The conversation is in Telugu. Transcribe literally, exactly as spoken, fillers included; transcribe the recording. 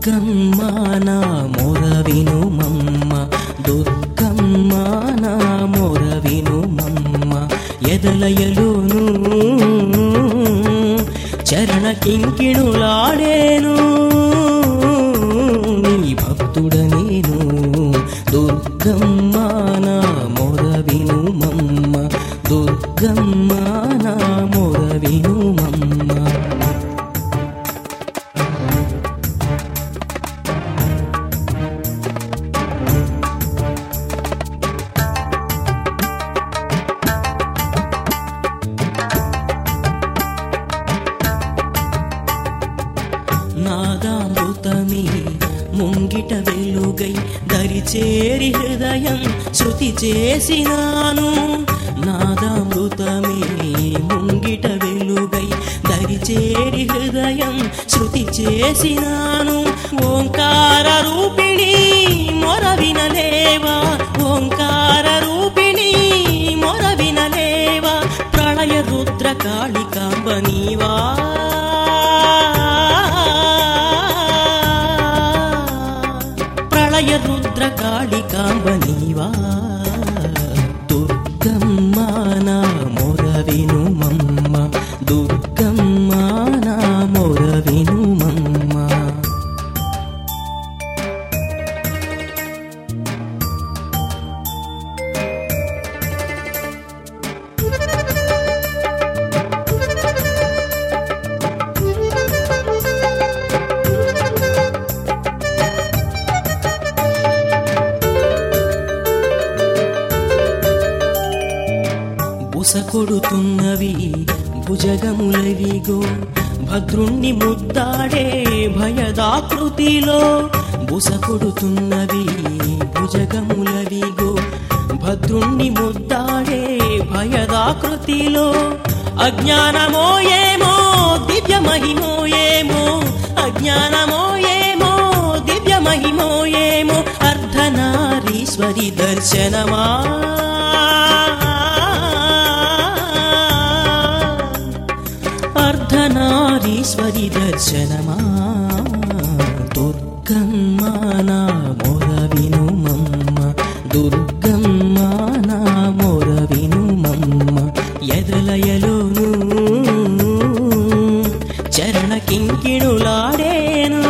దుర్గమ్మ నా మొర వినుమమ్మ, దుర్గమ్మ నా మొర వినుమమ్మ. ఎదలయలును చరణ కింకిణులాడేను నీ భక్తుడ నేను. దుర్గమ్మ నా మొర వినుమమ్మ, దుర్గమ్మ నా మొర వినుమమ్మ. నాదామృతమే ముంగిట వెలుగై దరిచేరి హృదయం శృతి చేసినాను. నాదామృతమే ముంగిట వెలుగై దరిచేరి హృదయం శృతి చేసినాను. ఓంకార రూపిణి మొర వినలేవా, ఓంకార రూపిణి మొర వినలేవా. ప్రళయ రుద్ర కాళికాంబ నీవా, ప్రళయ రుద్ర కాళికాంబ నీవా. దుర్గమ్మ నా మొర వినుమమ్మ, దుర్గమ్మ నా మొర వినుమమ్మ. బుసకొడుతున్నవి భుజగములవిగో భద్రుణ్ణి ముద్దాడే భయదాకృతిలో. బుసకొడుతున్నవి భుజగములవిగో భద్రుణ్ణి ముద్దాడే భయదాకృతిలో. అజ్ఞానమో ఏమో దివ్య మహిమో ఏమో, అజ్ఞానమో ఏమో దివ్య మహిమో ఏమో. అర్ధనారీశ్వరి దర్శనమా, అర్ధనారీశ్వరి దర్శనమా. దుర్గమ్మ నా మొర వినుమమ్మ, దుర్గమ్మ నా మొర వినుమమ్మ. ఎదలయలును చరణ కింకిణులాడేను